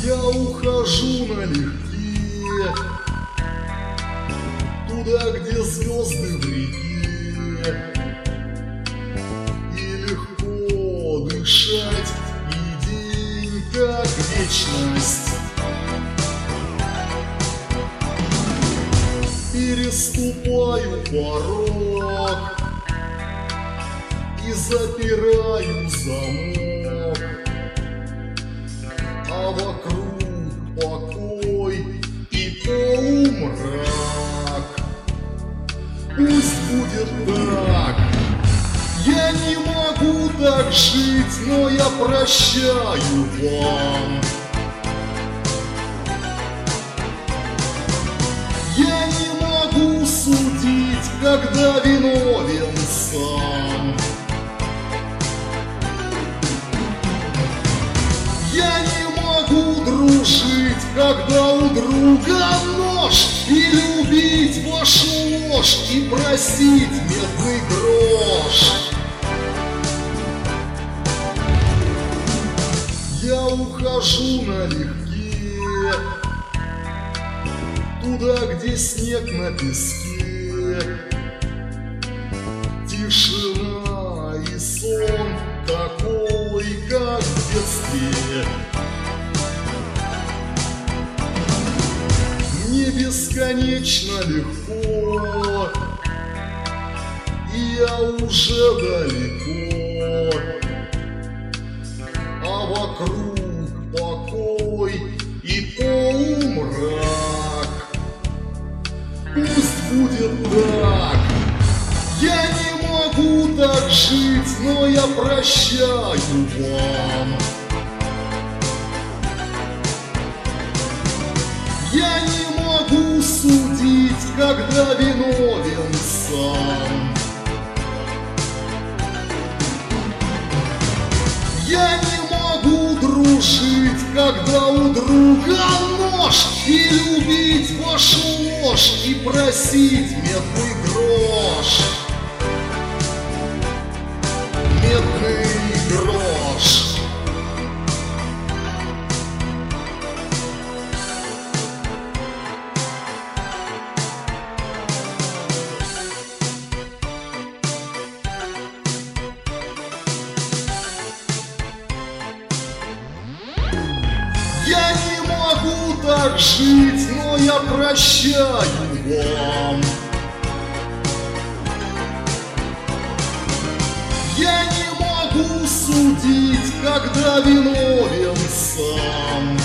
Я ухожу налегке, туда, где звезды в реке, и легко дышать, и день как вечность. Переступаю порог и запираю замок, а вокруг покой и полумрак. Пусть будет так. Я не могу так жить, но я прощаю вам. Я не могу судить, когда виновен сам. Я не могу дружить, когда у друга нож, и любить вашу ложь, и просить медный грош. Я ухожу налегке, туда, где снег на песке, тишина и сон такой, как в детстве. Мне бесконечно легко, и я уже далеко, а вокруг покой и полумрак. Пусть будет так. Я не могу так жить, но я прощаю вам. Я не могу судить, когда виновен сам. Я не могу дружить, когда у друга нож, и любить вашу ложь, и просить медный грош. Медный грош. Я не могу так жить, но я прощаю вам. Я не могу судить, когда виновен сам.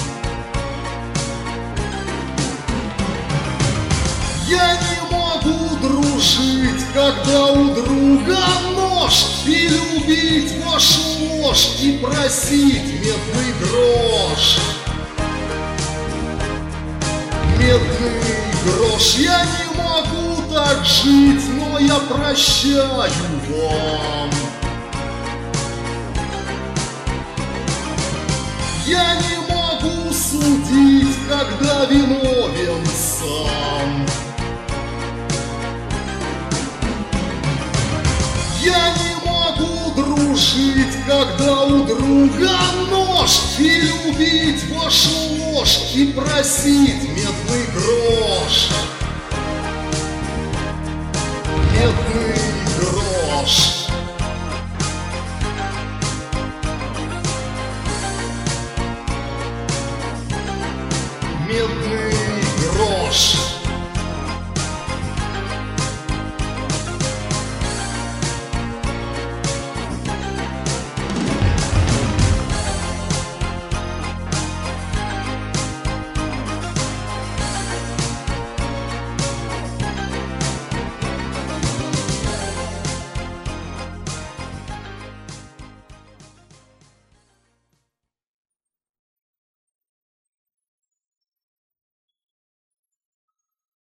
Я не могу дружить, когда у друга нож, и любить вашу ложь, и просить медный грош. Медный грош. Я не могу так жить, но я прощаю вам. Я не могу судить, когда виновен сам. Я не могу дружить, когда у друга нож, и любить вашу ложь, и просить медный грош. Медный